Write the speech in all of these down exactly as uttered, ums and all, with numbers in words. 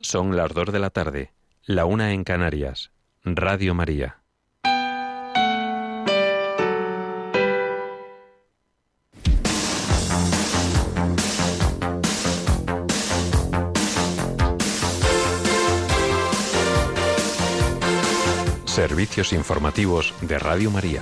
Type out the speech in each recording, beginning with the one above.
Son las dos de la tarde, la una en Canarias. Radio María. Servicios informativos de Radio María.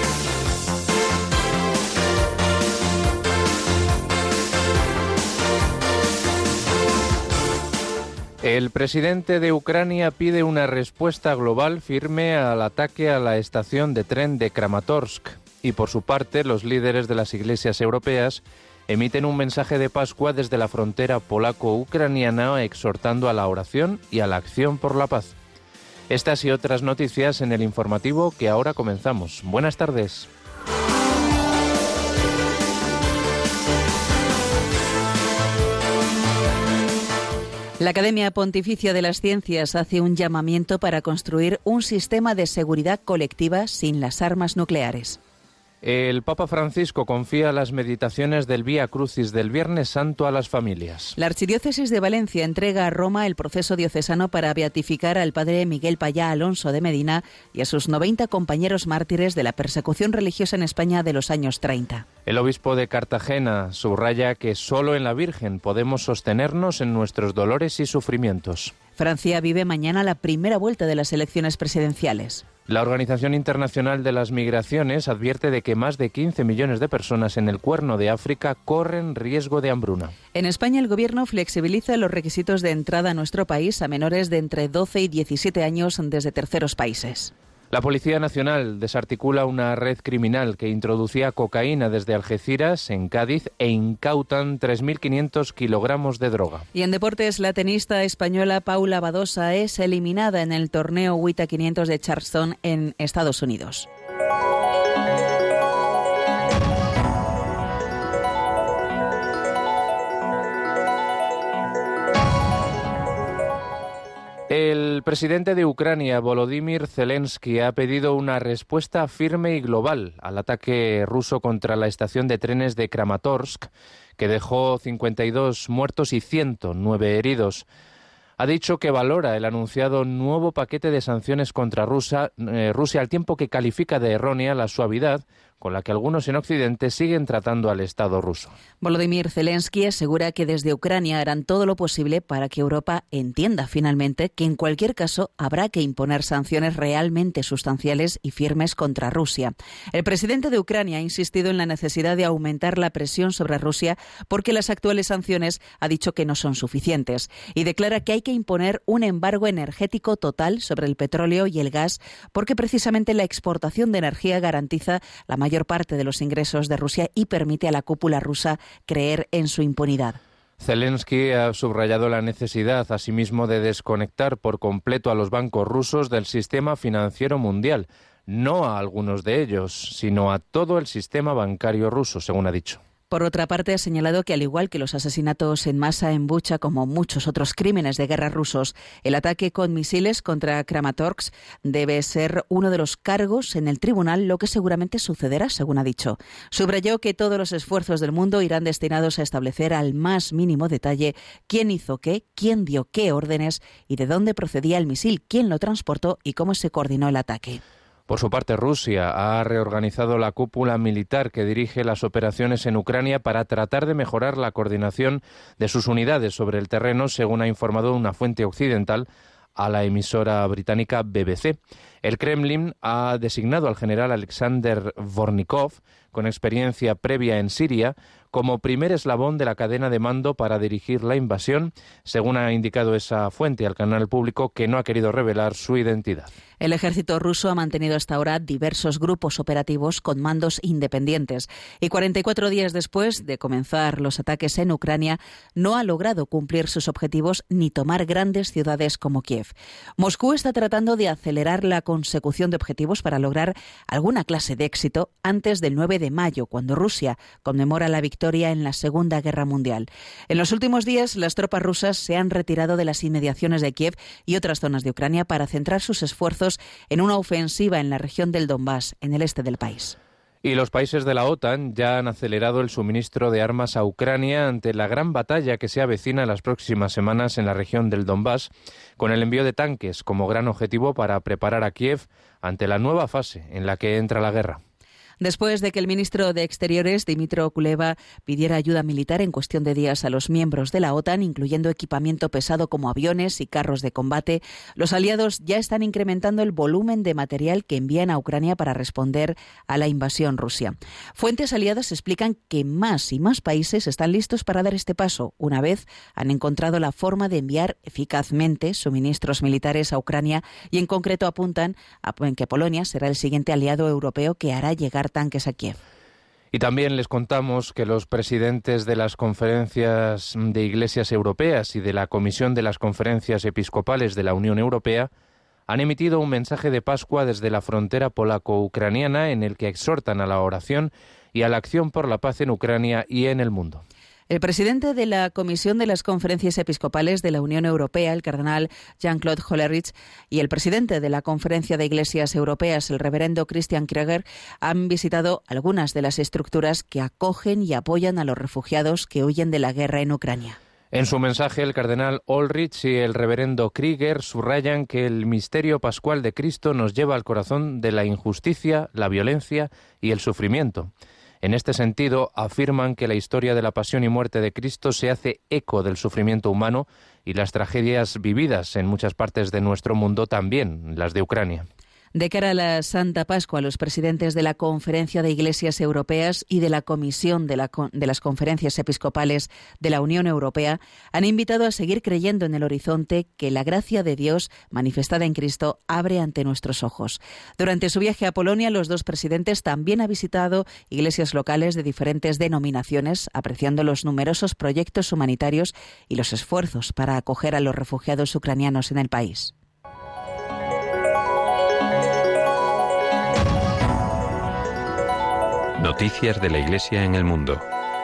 El presidente de Ucrania pide una respuesta global firme al ataque a la estación de tren de Kramatorsk. Y por su parte, los líderes de las iglesias europeas emiten un mensaje de Pascua desde la frontera polaco-ucraniana exhortando a la oración y a la acción por la paz. Estas y otras noticias en el informativo que ahora comenzamos. Buenas tardes. La Academia Pontificia de las Ciencias hace un llamamiento para construir un sistema de seguridad colectiva sin las armas nucleares. El Papa Francisco confía las meditaciones del Vía Crucis del Viernes Santo a las familias. La Archidiócesis de Valencia entrega a Roma el proceso diocesano para beatificar al padre Miguel Payá Alonso de Medina y a sus noventa compañeros mártires de la persecución religiosa en España de los años treinta. El obispo de Cartagena subraya que solo en la Virgen podemos sostenernos en nuestros dolores y sufrimientos. Francia vive mañana la primera vuelta de las elecciones presidenciales. La Organización Internacional de las Migraciones advierte de que más de quince millones de personas en el Cuerno de África corren riesgo de hambruna. En España, el Gobierno flexibiliza los requisitos de entrada a nuestro país a menores de entre doce y diecisiete años desde terceros países. La Policía Nacional desarticula una red criminal que introducía cocaína desde Algeciras, en Cádiz, e incautan tres mil quinientos kilogramos de droga. Y en deportes, la tenista española Paula Badosa es eliminada en el torneo W T A quinientos de Charleston en Estados Unidos. El presidente de Ucrania, Volodymyr Zelensky, ha pedido una respuesta firme y global al ataque ruso contra la estación de trenes de Kramatorsk, que dejó cincuenta y dos muertos y ciento nueve heridos. Ha dicho que valora el anunciado nuevo paquete de sanciones contra Rusia, eh, Rusia al tiempo que califica de errónea la suavidad con la que algunos en Occidente siguen tratando al Estado ruso. Volodymyr Zelensky asegura que desde Ucrania harán todo lo posible para que Europa entienda finalmente que en cualquier caso habrá que imponer sanciones realmente sustanciales y firmes contra Rusia. El presidente de Ucrania ha insistido en la necesidad de aumentar la presión sobre Rusia porque las actuales sanciones ha dicho que no son suficientes y declara que hay que imponer un embargo energético total sobre el petróleo y el gas porque precisamente la exportación de energía garantiza la mayor mayor parte de los ingresos de Rusia y permite a la cúpula rusa creer en su impunidad. Zelensky ha subrayado la necesidad, asimismo, de desconectar por completo a los bancos rusos del sistema financiero mundial, no a algunos de ellos, sino a todo el sistema bancario ruso, según ha dicho. Por otra parte, ha señalado que al igual que los asesinatos en masa en Bucha, como muchos otros crímenes de guerra rusos, el ataque con misiles contra Kramatorsk debe ser uno de los cargos en el tribunal, lo que seguramente sucederá, según ha dicho. Subrayó que todos los esfuerzos del mundo irán destinados a establecer al más mínimo detalle quién hizo qué, quién dio qué órdenes y de dónde procedía el misil, quién lo transportó y cómo se coordinó el ataque. Por su parte, Rusia ha reorganizado la cúpula militar que dirige las operaciones en Ucrania para tratar de mejorar la coordinación de sus unidades sobre el terreno, según ha informado una fuente occidental a la emisora británica B B C. El Kremlin ha designado al general Alexander Vornikov, con experiencia previa en Siria, como primer eslabón de la cadena de mando para dirigir la invasión, según ha indicado esa fuente al canal público, que no ha querido revelar su identidad. El ejército ruso ha mantenido hasta ahora diversos grupos operativos con mandos independientes y cuarenta y cuatro días después de comenzar los ataques en Ucrania no ha logrado cumplir sus objetivos ni tomar grandes ciudades como Kiev. Moscú está tratando de acelerar la consecución de objetivos para lograr alguna clase de éxito antes del nueve de mayo, cuando Rusia conmemora la victoria en la Segunda Guerra Mundial. En los últimos días, las tropas rusas se han retirado de las inmediaciones de Kiev y otras zonas de Ucrania para centrar sus esfuerzos en una ofensiva en la región del Donbass, en el este del país. Y los países de la OTAN ya han acelerado el suministro de armas a Ucrania ante la gran batalla que se avecina en las próximas semanas en la región del Donbass, con el envío de tanques como gran objetivo para preparar a Kiev ante la nueva fase en la que entra la guerra. Después de que el ministro de Exteriores, Dmytro Kuleba, pidiera ayuda militar en cuestión de días a los miembros de la OTAN, incluyendo equipamiento pesado como aviones y carros de combate, los aliados ya están incrementando el volumen de material que envían a Ucrania para responder a la invasión rusa. Fuentes aliadas explican que más y más países están listos para dar este paso, una vez han encontrado la forma de enviar eficazmente suministros militares a Ucrania y en concreto apuntan a que Polonia será el siguiente aliado europeo que hará llegar tanques a Kiev. Y también les contamos que los presidentes de las conferencias de iglesias europeas y de la Comisión de las Conferencias Episcopales de la Unión Europea han emitido un mensaje de Pascua desde la frontera polaco-ucraniana en el que exhortan a la oración y a la acción por la paz en Ucrania y en el mundo. El presidente de la Comisión de las Conferencias Episcopales de la Unión Europea, el cardenal Jean-Claude Hollerich, y el presidente de la Conferencia de Iglesias Europeas, el reverendo Christian Krieger, han visitado algunas de las estructuras que acogen y apoyan a los refugiados que huyen de la guerra en Ucrania. En su mensaje, el cardenal Ulrich y el reverendo Krieger subrayan que el misterio pascual de Cristo nos lleva al corazón de la injusticia, la violencia y el sufrimiento. En este sentido, afirman que la historia de la pasión y muerte de Cristo se hace eco del sufrimiento humano y las tragedias vividas en muchas partes de nuestro mundo, también las de Ucrania. De cara a la Santa Pascua, los presidentes de la Conferencia de Iglesias Europeas y de la Comisión de, la, de las Conferencias Episcopales de la Unión Europea han invitado a seguir creyendo en el horizonte que la gracia de Dios manifestada en Cristo abre ante nuestros ojos. Durante su viaje a Polonia, los dos presidentes también han visitado iglesias locales de diferentes denominaciones, apreciando los numerosos proyectos humanitarios y los esfuerzos para acoger a los refugiados ucranianos en el país. Noticias de la Iglesia en el mundo.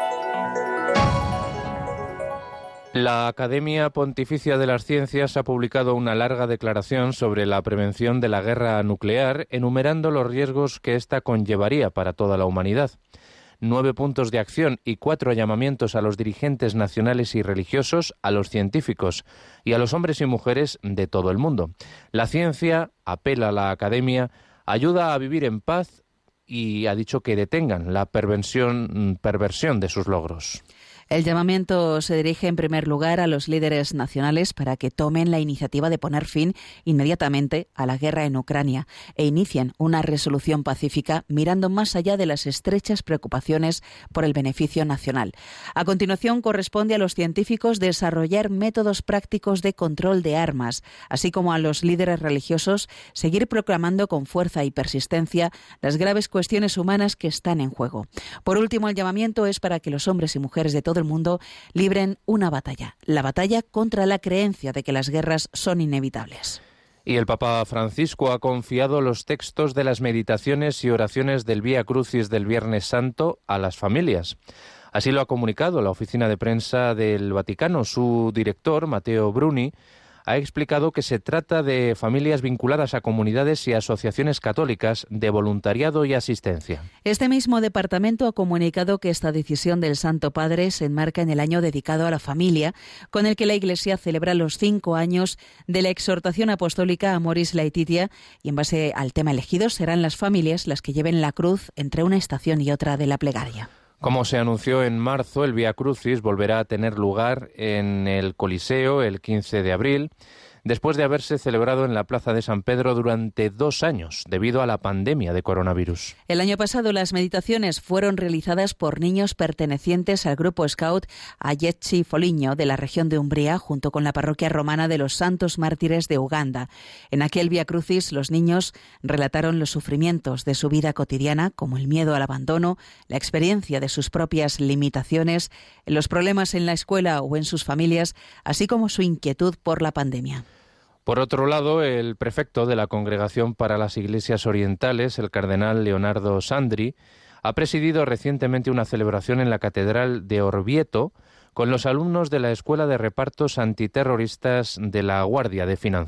La Academia Pontificia de las Ciencias ha publicado una larga declaración sobre la prevención de la guerra nuclear, enumerando los riesgos que ésta conllevaría para toda la humanidad. Nueve puntos de acción y cuatro llamamientos a los dirigentes nacionales y religiosos, a los científicos y a los hombres y mujeres de todo el mundo. La ciencia, apela a la Academia, ayuda a vivir en paz y ha dicho que detengan la perversión, perversión de sus logros. El llamamiento se dirige en primer lugar a los líderes nacionales para que tomen la iniciativa de poner fin inmediatamente a la guerra en Ucrania e inicien una resolución pacífica mirando más allá de las estrechas preocupaciones por el beneficio nacional. A continuación, corresponde a los científicos desarrollar métodos prácticos de control de armas, así como a los líderes religiosos seguir proclamando con fuerza y persistencia las graves cuestiones humanas que están en juego. Por último, el llamamiento es para que los hombres y mujeres de todo el mundo libren una batalla, la batalla contra la creencia de que las guerras son inevitables. Y el Papa Francisco ha confiado los textos de las meditaciones y oraciones del Vía Crucis del Viernes Santo a las familias. Así lo ha comunicado la oficina de prensa del Vaticano. Su director, Matteo Bruni, ha explicado que se trata de familias vinculadas a comunidades y asociaciones católicas de voluntariado y asistencia. Este mismo departamento ha comunicado que esta decisión del Santo Padre se enmarca en el año dedicado a la familia, con el que la Iglesia celebra los cinco años de la exhortación apostólica Amoris Laetitia, y en base al tema elegido serán las familias las que lleven la cruz entre una estación y otra de la plegaria. Como se anunció en marzo, el Vía Crucis volverá a tener lugar en el Coliseo el quince de abril, después de haberse celebrado en la Plaza de San Pedro durante dos años, debido a la pandemia de coronavirus. El año pasado las meditaciones fueron realizadas por niños pertenecientes al grupo Scout Ayetsi Foligno de la región de Umbría, junto con la parroquia romana de los Santos Mártires de Uganda. En aquel Vía Crucis los niños relataron los sufrimientos de su vida cotidiana, como el miedo al abandono, la experiencia de sus propias limitaciones, los problemas en la escuela o en sus familias, así como su inquietud por la pandemia. Por otro lado, el prefecto de la Congregación para las Iglesias Orientales, el cardenal Leonardo Sandri, ha presidido recientemente una celebración en la Catedral de Orvieto con los alumnos de la Escuela de Repartos Antiterroristas de la Guardia de Finanza.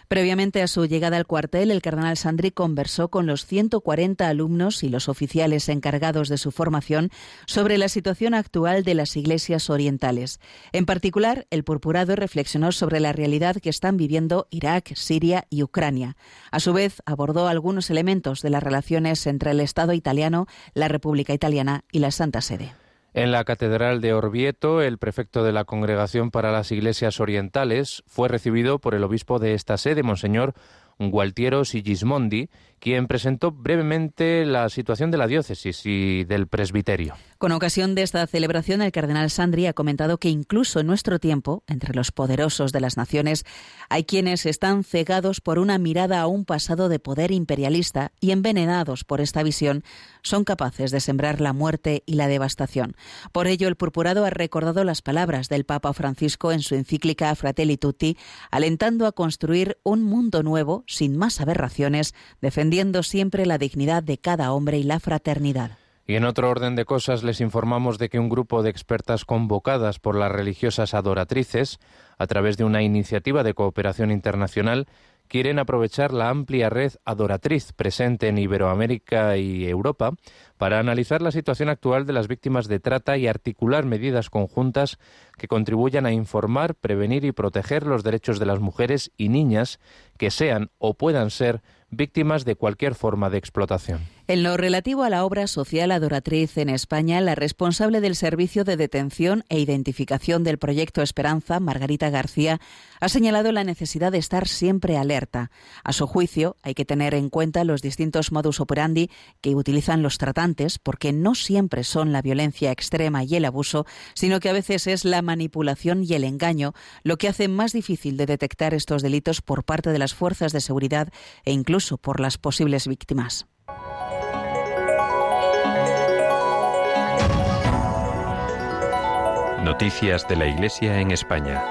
Previamente a su llegada al cuartel, el cardenal Sandri conversó con los ciento cuarenta alumnos y los oficiales encargados de su formación sobre la situación actual de las iglesias orientales. En particular, el purpurado reflexionó sobre la realidad que están viviendo Irak, Siria y Ucrania. A su vez, abordó algunos elementos de las relaciones entre el Estado italiano, la República Italiana y la Santa Sede. En la Catedral de Orvieto, el prefecto de la Congregación para las Iglesias Orientales fue recibido por el obispo de esta sede, Monseñor Gualtiero Sigismondi, quien presentó brevemente la situación de la diócesis y del presbiterio. Con ocasión de esta celebración, el cardenal Sandri ha comentado que incluso en nuestro tiempo, entre los poderosos de las naciones, hay quienes están cegados por una mirada a un pasado de poder imperialista y envenenados por esta visión, son capaces de sembrar la muerte y la devastación. Por ello, el purpurado ha recordado las palabras del Papa Francisco en su encíclica Fratelli Tutti, alentando a construir un mundo nuevo, sin más aberraciones, defendiendo siempre la dignidad de cada hombre y la fraternidad. Y en otro orden de cosas les informamos de que un grupo de expertas convocadas por las religiosas adoratrices, a través de una iniciativa de cooperación internacional, quieren aprovechar la amplia red adoratriz presente en Iberoamérica y Europa para analizar la situación actual de las víctimas de trata y articular medidas conjuntas que contribuyan a informar, prevenir y proteger los derechos de las mujeres y niñas que sean o puedan ser víctimas de cualquier forma de explotación. En lo relativo a la obra social adoratriz en España, la responsable del Servicio de Detención e Identificación del Proyecto Esperanza, Margarita García, ha señalado la necesidad de estar siempre alerta. A su juicio, hay que tener en cuenta los distintos modus operandi que utilizan los tratantes, porque no siempre son la violencia extrema y el abuso, sino que a veces es la manipulación y el engaño lo que hace más difícil de detectar estos delitos por parte de las fuerzas de seguridad e incluso por las posibles víctimas. Noticias de la Iglesia en España.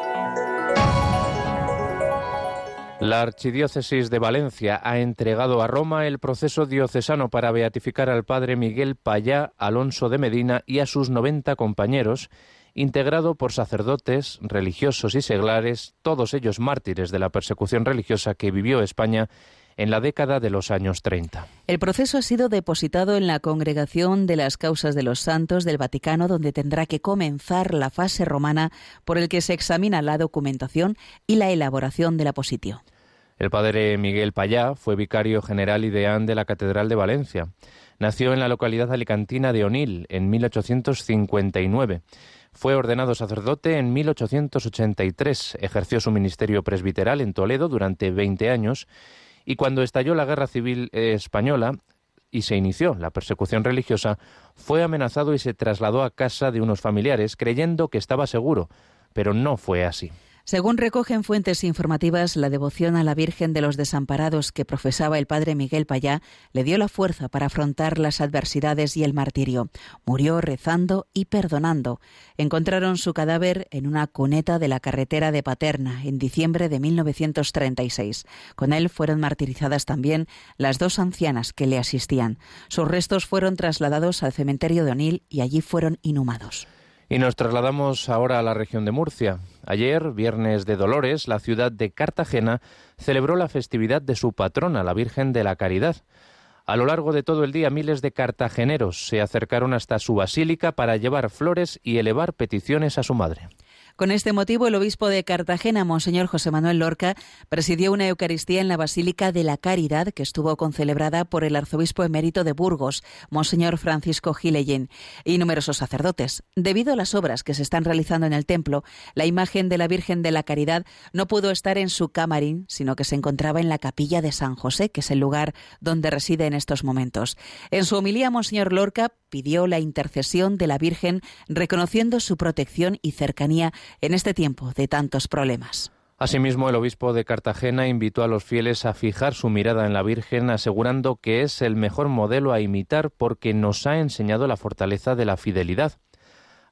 La Archidiócesis de Valencia ha entregado a Roma el proceso diocesano para beatificar al padre Miguel Payá Alonso de Medina y a sus noventa compañeros, integrado por sacerdotes, religiosos y seglares, todos ellos mártires de la persecución religiosa que vivió España en la década de los años treinta. El proceso ha sido depositado en la Congregación de las Causas de los Santos del Vaticano, donde tendrá que comenzar la fase romana por el que se examina la documentación y la elaboración del apositio. El padre Miguel Payá fue vicario general y deán de la Catedral de Valencia. Nació en la localidad alicantina de Onil en mil ochocientos cincuenta y nueve. Fue ordenado sacerdote en mil ochocientos ochenta y tres. Ejerció su ministerio presbiteral en Toledo durante veinte años y cuando estalló la Guerra Civil Española y se inició la persecución religiosa, fue amenazado y se trasladó a casa de unos familiares creyendo que estaba seguro, pero no fue así. Según recogen fuentes informativas, la devoción a la Virgen de los Desamparados que profesaba el padre Miguel Payá le dio la fuerza para afrontar las adversidades y el martirio. Murió rezando y perdonando. Encontraron su cadáver en una cuneta de la carretera de Paterna en diciembre de mil novecientos treinta y seis. Con él fueron martirizadas también las dos ancianas que le asistían. Sus restos fueron trasladados al cementerio de Onil y allí fueron inhumados. Y nos trasladamos ahora a la región de Murcia. Ayer, Viernes de Dolores, la ciudad de Cartagena celebró la festividad de su patrona, la Virgen de la Caridad. A lo largo de todo el día, miles de cartageneros se acercaron hasta su basílica para llevar flores y elevar peticiones a su madre. Con este motivo, el obispo de Cartagena, Monseñor José Manuel Lorca, presidió una Eucaristía en la Basílica de la Caridad que estuvo concelebrada por el arzobispo emérito de Burgos, Monseñor Francisco Gilellín, y numerosos sacerdotes. Debido a las obras que se están realizando en el templo, la imagen de la Virgen de la Caridad no pudo estar en su camarín, sino que se encontraba en la capilla de San José, que es el lugar donde reside en estos momentos. En su homilía, Monseñor Lorca pidió la intercesión de la Virgen, reconociendo su protección y cercanía en este tiempo de tantos problemas. Asimismo, el obispo de Cartagena invitó a los fieles a fijar su mirada en la Virgen, asegurando que es el mejor modelo a imitar porque nos ha enseñado la fortaleza de la fidelidad.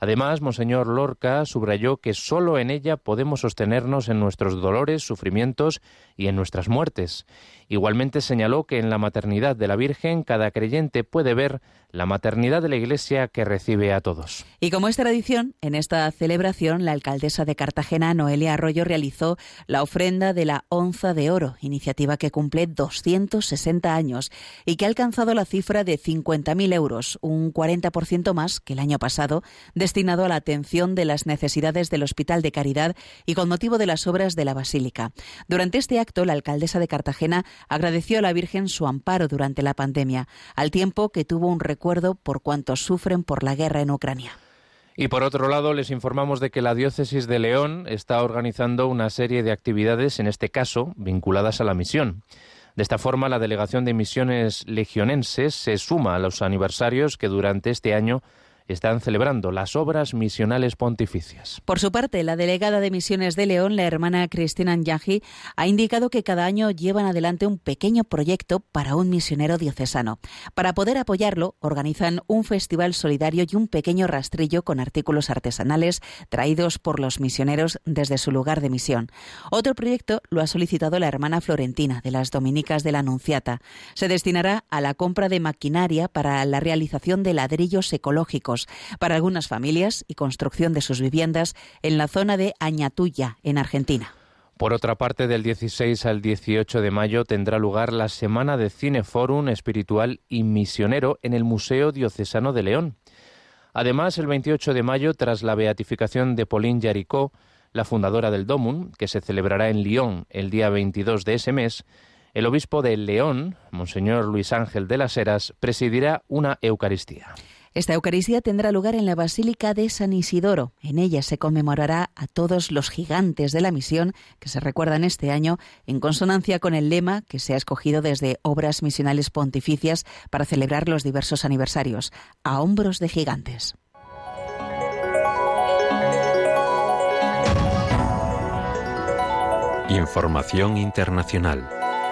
Además, Monseñor Lorca subrayó que solo en ella podemos sostenernos en nuestros dolores, sufrimientos y en nuestras muertes. Igualmente señaló que en la maternidad de la Virgen cada creyente puede ver la maternidad de la Iglesia que recibe a todos. Y como es tradición, en esta celebración la alcaldesa de Cartagena, Noelia Arroyo, realizó la ofrenda de la Onza de Oro, iniciativa que cumple doscientos sesenta años y que ha alcanzado la cifra de cincuenta mil euros, un cuarenta por ciento más que el año pasado, destinado a la atención de las necesidades del Hospital de Caridad y con motivo de las obras de la Basílica. Durante este acto, la alcaldesa de Cartagena agradeció a la Virgen su amparo durante la pandemia, al tiempo que tuvo un recuerdo por cuantos sufren por la guerra en Ucrania. Y por otro lado, les informamos de que la Diócesis de León está organizando una serie de actividades, en este caso, vinculadas a la misión. De esta forma, la Delegación de Misiones Legionenses se suma a los aniversarios que durante este año están celebrando las obras misionales pontificias. Por su parte, la delegada de Misiones de León, la hermana Cristina Anyaji, ha indicado que cada año llevan adelante un pequeño proyecto para un misionero diocesano. Para poder apoyarlo, organizan un festival solidario y un pequeño rastrillo con artículos artesanales traídos por los misioneros desde su lugar de misión. Otro proyecto lo ha solicitado la hermana Florentina, de las Dominicas de la Anunciata. Se destinará a la compra de maquinaria para la realización de ladrillos ecológicos para algunas familias y construcción de sus viviendas en la zona de Añatuya, en Argentina. Por otra parte, del dieciséis al dieciocho de mayo tendrá lugar la Semana de Cineforum Espiritual y Misionero en el Museo Diocesano de León. Además, el veintiocho de mayo, tras la beatificación de Pauline Jaricot, la fundadora del Domum, que se celebrará en Lyon el día veintidós de ese mes, el obispo de León, Monseñor Luis Ángel de las Heras, presidirá una Eucaristía. Esta Eucaristía tendrá lugar en la Basílica de San Isidoro. En ella se conmemorará a todos los gigantes de la misión que se recuerdan este año, en consonancia con el lema que se ha escogido desde Obras Misionales Pontificias para celebrar los diversos aniversarios: a hombros de gigantes. Información internacional.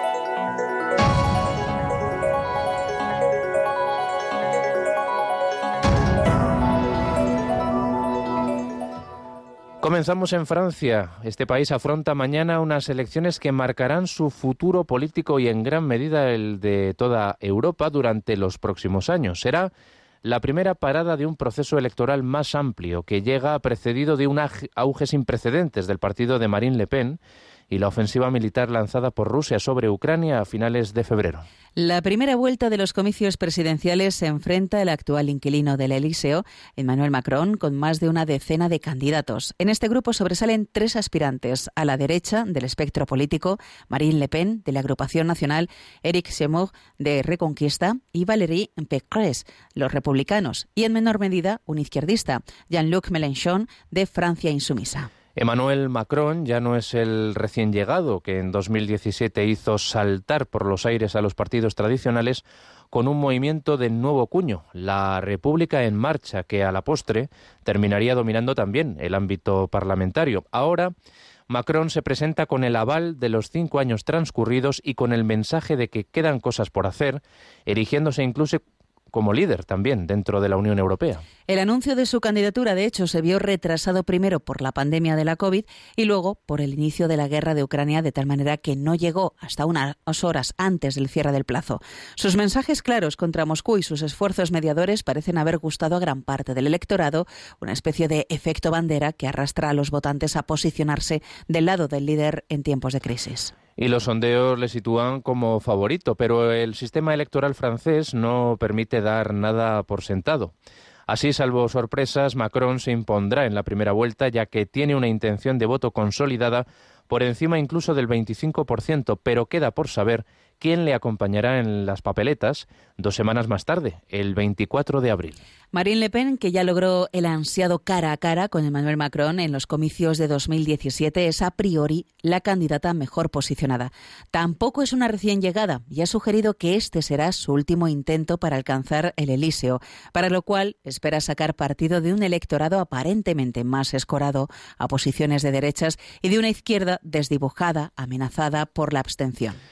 Comenzamos en Francia. Este país afronta mañana unas elecciones que marcarán su futuro político y en gran medida el de toda Europa durante los próximos años. Será la primera parada de un proceso electoral más amplio que llega precedido de un auge sin precedentes del partido de Marine Le Pen y la ofensiva militar lanzada por Rusia sobre Ucrania a finales de febrero. La primera vuelta de los comicios presidenciales se enfrenta el actual inquilino del Elíseo, Emmanuel Macron, con más de una decena de candidatos. En este grupo sobresalen tres aspirantes: a la derecha del espectro político, Marine Le Pen, de la agrupación nacional, Éric Zemmour, de Reconquista, y Valérie Pécresse, los republicanos, y en menor medida un izquierdista, Jean-Luc Mélenchon, de Francia Insumisa. Emmanuel Macron ya no es el recién llegado que en dos mil diecisiete hizo saltar por los aires a los partidos tradicionales con un movimiento de nuevo cuño, la República en Marcha, que a la postre terminaría dominando también el ámbito parlamentario. Ahora, Macron se presenta con el aval de los cinco años transcurridos y con el mensaje de que quedan cosas por hacer, erigiéndose incluso como líder también dentro de la Unión Europea. El anuncio de su candidatura, de hecho, se vio retrasado primero por la pandemia de la COVID y luego por el inicio de la guerra de Ucrania, de tal manera que no llegó hasta unas horas antes del cierre del plazo. Sus mensajes claros contra Moscú y sus esfuerzos mediadores parecen haber gustado a gran parte del electorado, una especie de efecto bandera que arrastra a los votantes a posicionarse del lado del líder en tiempos de crisis. Y los sondeos le sitúan como favorito, pero el sistema electoral francés no permite dar nada por sentado. Así, salvo sorpresas, Macron se impondrá en la primera vuelta, ya que tiene una intención de voto consolidada por encima incluso del veinticinco por ciento, pero queda por saber quién le acompañará en las papeletas dos semanas más tarde, el veinticuatro de abril. Marine Le Pen, que ya logró el ansiado cara a cara con Emmanuel Macron en los comicios de dos mil diecisiete, es a priori la candidata mejor posicionada. Tampoco es una recién llegada y ha sugerido que este será su último intento para alcanzar el Elíseo, para lo cual espera sacar partido de un electorado aparentemente más escorado a posiciones de derechas y de una izquierda desdibujada, amenazada por la abstención.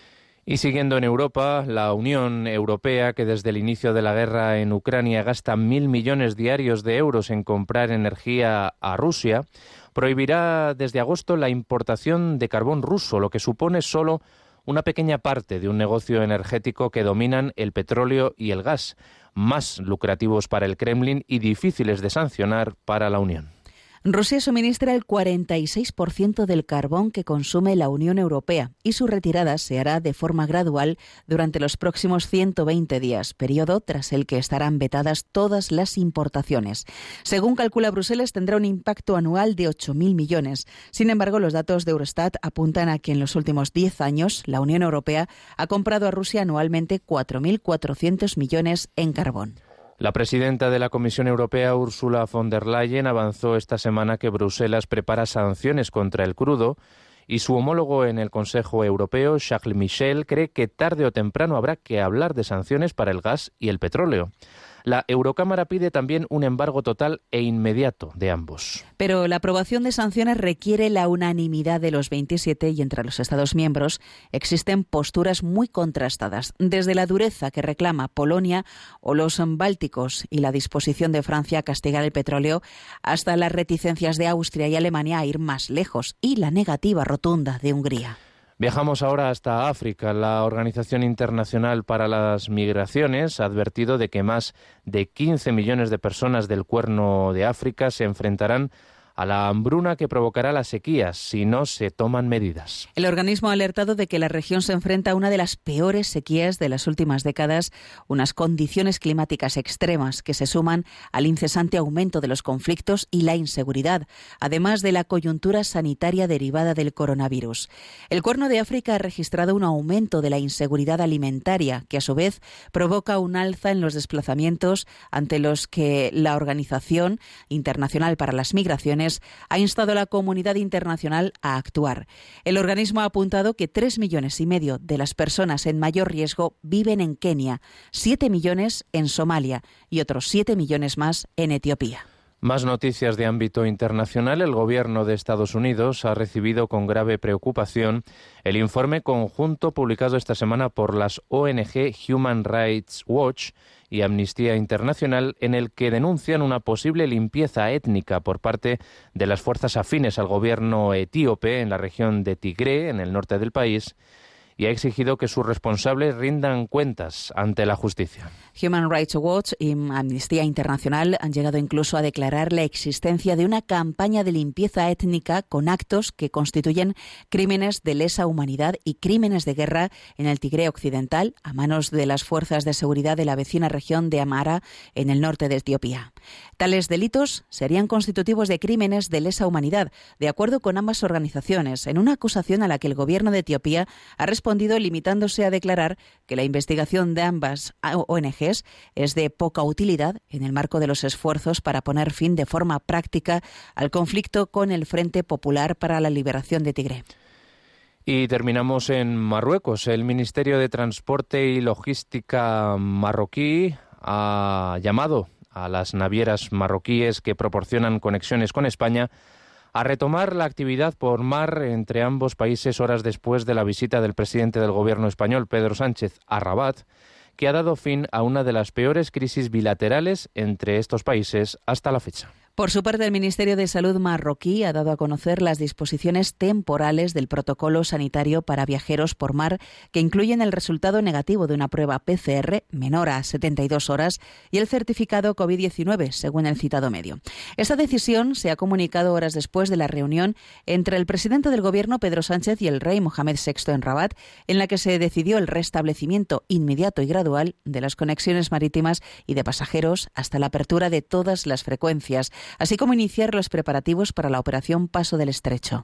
Y siguiendo en Europa, la Unión Europea, que desde el inicio de la guerra en Ucrania gasta mil millones diarios de euros en comprar energía a Rusia, prohibirá desde agosto la importación de carbón ruso, lo que supone solo una pequeña parte de un negocio energético que dominan el petróleo y el gas, más lucrativos para el Kremlin y difíciles de sancionar para la Unión. Rusia suministra el cuarenta y seis por ciento del carbón que consume la Unión Europea y su retirada se hará de forma gradual durante los próximos ciento veinte días, periodo tras el que estarán vetadas todas las importaciones. Según calcula Bruselas, tendrá un impacto anual de ocho mil millones. Sin embargo, los datos de Eurostat apuntan a que en los últimos diez años la Unión Europea ha comprado a Rusia anualmente cuatro mil cuatrocientos millones en carbón. La presidenta de la Comisión Europea, Ursula von der Leyen, avanzó esta semana que Bruselas prepara sanciones contra el crudo y su homólogo en el Consejo Europeo, Charles Michel, cree que tarde o temprano habrá que hablar de sanciones para el gas y el petróleo. La Eurocámara pide también un embargo total e inmediato de ambos. Pero la aprobación de sanciones requiere la unanimidad de los veintisiete y entre los Estados miembros existen posturas muy contrastadas, desde la dureza que reclama Polonia o los bálticos y la disposición de Francia a castigar el petróleo, hasta las reticencias de Austria y Alemania a ir más lejos y la negativa rotunda de Hungría. Viajamos ahora hasta África. La Organización Internacional para las Migraciones ha advertido de que más de quince millones de personas del Cuerno de África se enfrentarán a la hambruna que provocará las sequías si no se toman medidas. El organismo ha alertado de que la región se enfrenta a una de las peores sequías de las últimas décadas, unas condiciones climáticas extremas que se suman al incesante aumento de los conflictos y la inseguridad, además de la coyuntura sanitaria derivada del coronavirus. El Cuerno de África ha registrado un aumento de la inseguridad alimentaria, que a su vez provoca un alza en los desplazamientos, ante los que la Organización Internacional para las Migraciones ha instado a la comunidad internacional a actuar. El organismo ha apuntado que tres millones y medio de las personas en mayor riesgo viven en Kenia, siete millones en Somalia y otros siete millones más en Etiopía. Más noticias de ámbito internacional. El gobierno de Estados Unidos ha recibido con grave preocupación el informe conjunto publicado esta semana por las O N G Human Rights Watch y Amnistía Internacional, en el que denuncian una posible limpieza étnica por parte de las fuerzas afines al gobierno etíope en la región de Tigré, en el norte del país, y ha exigido que sus responsables rindan cuentas ante la justicia. Human Rights Watch y Amnistía Internacional han llegado incluso a declarar la existencia de una campaña de limpieza étnica con actos que constituyen crímenes de lesa humanidad y crímenes de guerra en el Tigré occidental a manos de las fuerzas de seguridad de la vecina región de Amhara en el norte de Etiopía. Tales delitos serían constitutivos de crímenes de lesa humanidad, de acuerdo con ambas organizaciones, en una acusación a la que el gobierno de Etiopía ha respondido limitándose a declarar que la investigación de ambas O N Ges es de poca utilidad en el marco de los esfuerzos para poner fin de forma práctica al conflicto con el Frente Popular para la Liberación de Tigré. Y terminamos en Marruecos. El Ministerio de Transporte y Logística marroquí ha llamado a las navieras marroquíes que proporcionan conexiones con España a retomar la actividad por mar entre ambos países horas después de la visita del presidente del gobierno español, Pedro Sánchez, a Rabat, que ha dado fin a una de las peores crisis bilaterales entre estos países hasta la fecha. Por su parte, el Ministerio de Salud marroquí ha dado a conocer las disposiciones temporales del protocolo sanitario para viajeros por mar, que incluyen el resultado negativo de una prueba P C R menor a setenta y dos horas y el certificado COVID diecinueve, según el citado medio. Esta decisión se ha comunicado horas después de la reunión entre el presidente del Gobierno, Pedro Sánchez, y el rey Mohamed sexto en Rabat, en la que se decidió el restablecimiento inmediato y gradual de las conexiones marítimas y de pasajeros hasta la apertura de todas las frecuencias, así como iniciar los preparativos para la operación Paso del Estrecho.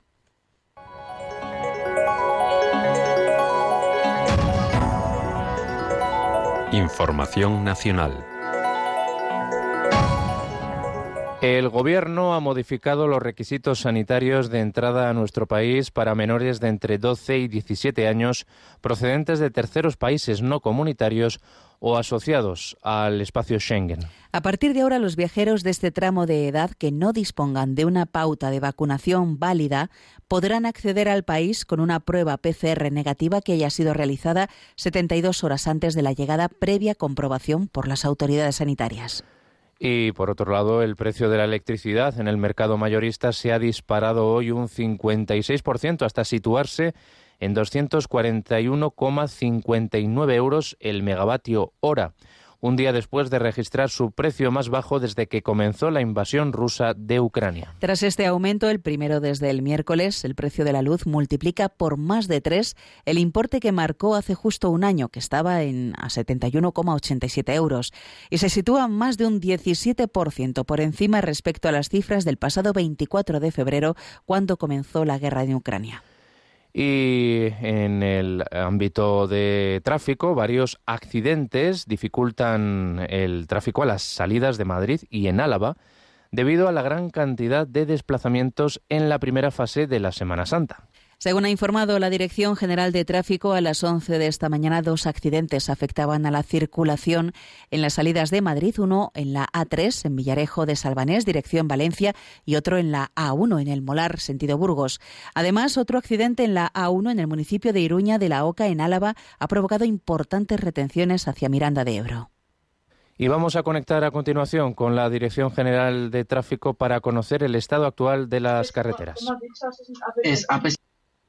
Información nacional. El Gobierno ha modificado los requisitos sanitarios de entrada a nuestro país para menores de entre doce y diecisiete años procedentes de terceros países no comunitarios o asociados al espacio Schengen. A partir de ahora, los viajeros de este tramo de edad que no dispongan de una pauta de vacunación válida podrán acceder al país con una prueba P C R negativa que haya sido realizada setenta y dos horas antes de la llegada, previa comprobación por las autoridades sanitarias. Y, por otro lado, el precio de la electricidad en el mercado mayorista se ha disparado hoy un cincuenta y seis por ciento hasta situarse en doscientos cuarenta y uno coma cincuenta y nueve euros el megavatio hora, un día después de registrar su precio más bajo desde que comenzó la invasión rusa de Ucrania. Tras este aumento, el primero desde el miércoles, el precio de la luz multiplica por más de tres el importe que marcó hace justo un año, que estaba en a setenta y uno coma ochenta y siete euros, y se sitúa más de un diecisiete por ciento por encima respecto a las cifras del pasado veinticuatro de febrero, cuando comenzó la guerra en Ucrania. Y en el ámbito de tráfico, varios accidentes dificultan el tráfico a las salidas de Madrid y en Álava debido a la gran cantidad de desplazamientos en la primera fase de la Semana Santa. Según ha informado la Dirección General de Tráfico, a las once de esta mañana dos accidentes afectaban a la circulación en las salidas de Madrid, uno en la A tres, en Villarejo de Salvanés, dirección Valencia, y otro en la A uno, en el Molar, sentido Burgos. Además, otro accidente en la A uno, en el municipio de Iruña de la Oca, en Álava, ha provocado importantes retenciones hacia Miranda de Ebro. Y vamos a conectar a continuación con la Dirección General de Tráfico para conocer el estado actual de las carreteras. Es a pesar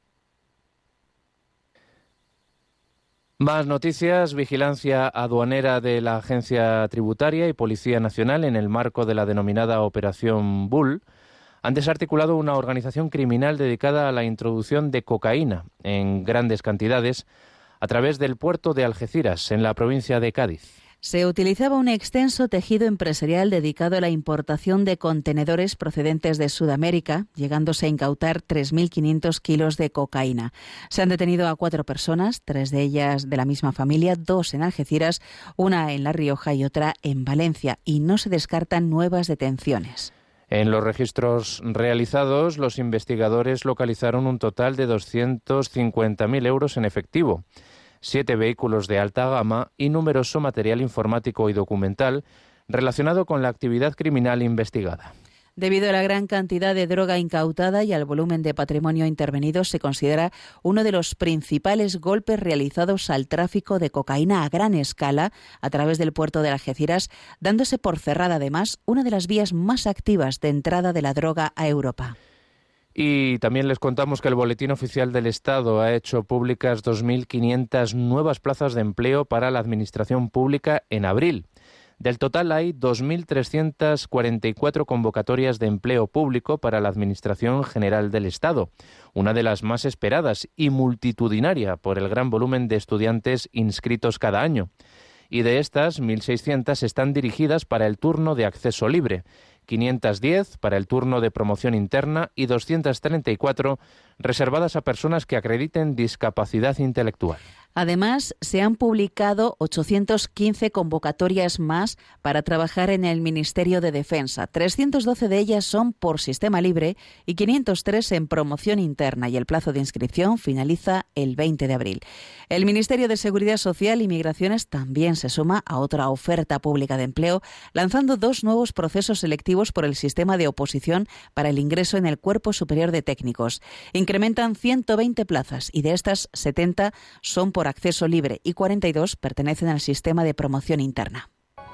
Más noticias. Vigilancia aduanera de la Agencia Tributaria y Policía Nacional en el marco de la denominada Operación Bull han desarticulado una organización criminal dedicada a la introducción de cocaína en grandes cantidades a través del puerto de Algeciras, en la provincia de Cádiz. Se utilizaba un extenso tejido empresarial dedicado a la importación de contenedores procedentes de Sudamérica, llegándose a incautar tres mil quinientos kilos de cocaína. Se han detenido a cuatro personas, tres de ellas de la misma familia, dos en Algeciras, una en La Rioja y otra en Valencia, y no se descartan nuevas detenciones. En los registros realizados, los investigadores localizaron un total de doscientos cincuenta mil euros en efectivo, siete vehículos de alta gama y numeroso material informático y documental relacionado con la actividad criminal investigada. Debido a la gran cantidad de droga incautada y al volumen de patrimonio intervenido, se considera uno de los principales golpes realizados al tráfico de cocaína a gran escala a través del puerto de Algeciras, dándose por cerrada además una de las vías más activas de entrada de la droga a Europa. Y también les contamos que el Boletín Oficial del Estado ha hecho públicas dos mil quinientas nuevas plazas de empleo para la Administración Pública en abril. Del total hay dos mil trescientas cuarenta y cuatro convocatorias de empleo público para la Administración General del Estado, una de las más esperadas y multitudinaria por el gran volumen de estudiantes inscritos cada año. Y de estas, mil seiscientas están dirigidas para el turno de acceso libre, quinientas diez para el turno de promoción interna y doscientas treinta y cuatro reservadas a personas que acrediten discapacidad intelectual. Además, se han publicado ochocientas quince convocatorias más para trabajar en el Ministerio de Defensa. trescientas doce de ellas son por sistema libre y quinientas tres en promoción interna, y el plazo de inscripción finaliza el veinte de abril. El Ministerio de Seguridad Social y Migraciones también se suma a otra oferta pública de empleo, lanzando dos nuevos procesos selectivos por el sistema de oposición para el ingreso en el Cuerpo Superior de Técnicos. Incrementan ciento veinte plazas y de estas setenta son por acceso libre y cuarenta y dos pertenecen al sistema de promoción interna.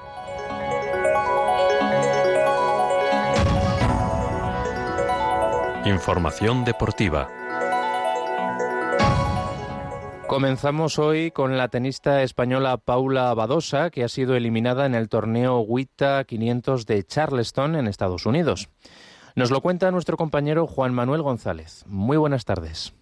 Información deportiva. Comenzamos hoy con la tenista española Paula Badosa, que ha sido eliminada en el torneo WTA quinientos de Charleston en Estados Unidos. Nos lo cuenta nuestro compañero Juan Manuel González. Muy buenas tardes.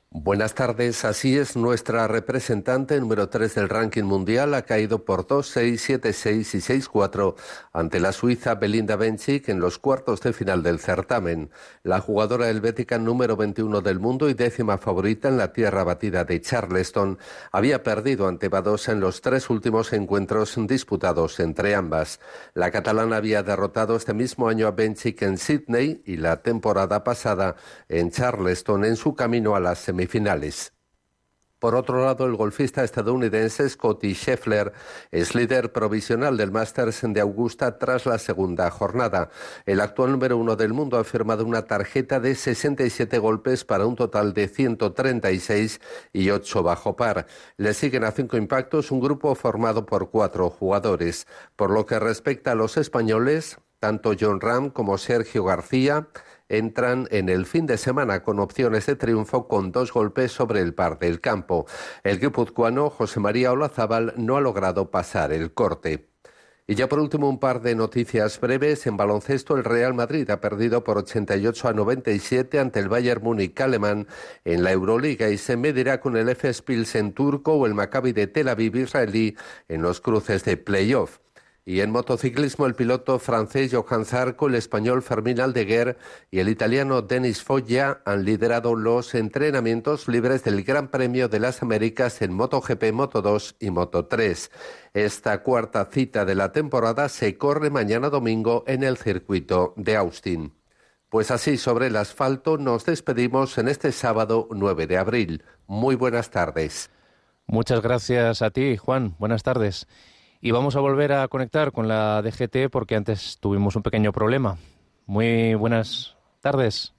Buenas tardes, así es, nuestra representante número tres del ranking mundial ha caído por dos seis, siete seis y seis cuatro ante la suiza Belinda Bencic en los cuartos de final del certamen. La jugadora helvética número veintiuno del mundo y décima favorita en la tierra batida de Charleston había perdido ante Badosa en los tres últimos encuentros disputados entre ambas. La catalana había derrotado este mismo año a Bencic en Sydney y la temporada pasada en Charleston en su camino a las semifinales. Finales. Por otro lado, el golfista estadounidense Scottie Scheffler es líder provisional del Masters de Augusta tras la segunda jornada. El actual número uno del mundo ha firmado una tarjeta de sesenta y siete golpes para un total de ciento treinta y seis y ocho bajo par. Le siguen a cinco impactos un grupo formado por cuatro jugadores. Por lo que respecta a los españoles, tanto Jon Rahm como Sergio García entran en el fin de semana con opciones de triunfo con dos golpes sobre el par del campo. El guipuzcoano José María Olazábal no ha logrado pasar el corte. Y ya por último un par de noticias breves. En baloncesto el Real Madrid ha perdido por ochenta y ocho a noventa y siete ante el Bayern Múnich alemán en la Euroliga y se medirá con el Efes Pilsen turco o el Maccabi de Tel Aviv israelí en los cruces de playoff. Y en motociclismo el piloto francés Johan Zarco, el español Fermín Aldeguer y el italiano Denis Foggia han liderado los entrenamientos libres del Gran Premio de las Américas en MotoGP, Moto dos y Moto tres. Esta cuarta cita de la temporada se corre mañana domingo en el circuito de Austin. Pues así, sobre el asfalto, nos despedimos en este sábado nueve de abril. Muy buenas tardes. Muchas gracias a ti, Juan. Buenas tardes. Y vamos a volver a conectar con la D G T porque antes tuvimos un pequeño problema. Muy buenas tardes.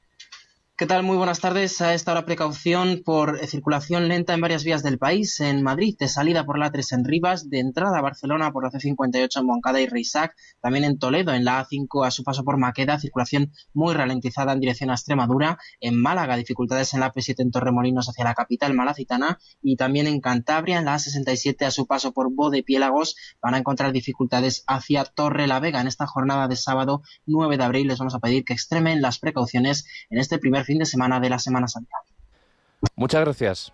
¿Qué tal? Muy buenas tardes. A esta hora precaución por circulación lenta en varias vías del país. En Madrid, de salida por la A tres en Rivas, de entrada a Barcelona por la C cincuenta y ocho en Moncada y Reisac. También en Toledo, en la A cinco a su paso por Maqueda, circulación muy ralentizada en dirección a Extremadura. En Málaga, dificultades en la A P siete en Torremolinos hacia la capital malacitana. Y también en Cantabria, en la A sesenta y siete a su paso por Bodepiélagos, van a encontrar dificultades hacia Torrelavega. En esta jornada de sábado nueve de abril les vamos a pedir que extremen las precauciones en este primer fin de semana de la Semana Santa. Muchas gracias.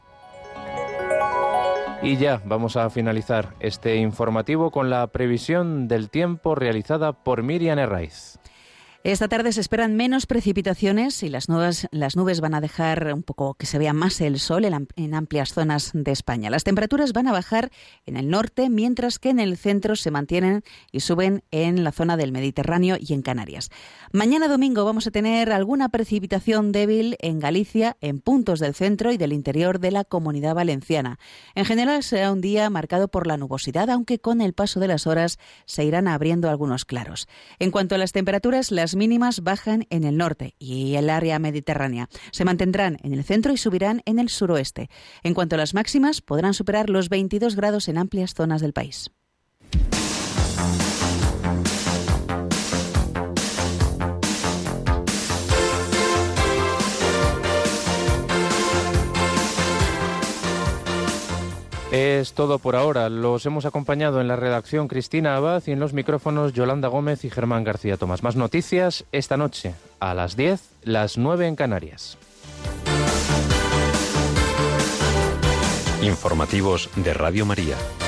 Y ya vamos a finalizar este informativo con la previsión del tiempo realizada por Miriam Herraiz. Esta tarde se esperan menos precipitaciones y las nubes, las nubes van a dejar un poco que se vea más el sol en, en amplias zonas de España. Las temperaturas van a bajar en el norte, mientras que en el centro se mantienen y suben en la zona del Mediterráneo y en Canarias. Mañana domingo vamos a tener alguna precipitación débil en Galicia, en puntos del centro y del interior de la Comunidad Valenciana. En general será un día marcado por la nubosidad, aunque con el paso de las horas se irán abriendo algunos claros. En cuanto a las temperaturas, las mínimas bajan en el norte y el área mediterránea. Se mantendrán en el centro y subirán en el suroeste. En cuanto a las máximas, podrán superar los veintidós grados en amplias zonas del país. Es todo por ahora. Los hemos acompañado en la redacción Cristina Abad y en los micrófonos Yolanda Gómez y Germán García Tomás. Más noticias esta noche a las diez, las nueve en Canarias. Informativos de Radio María.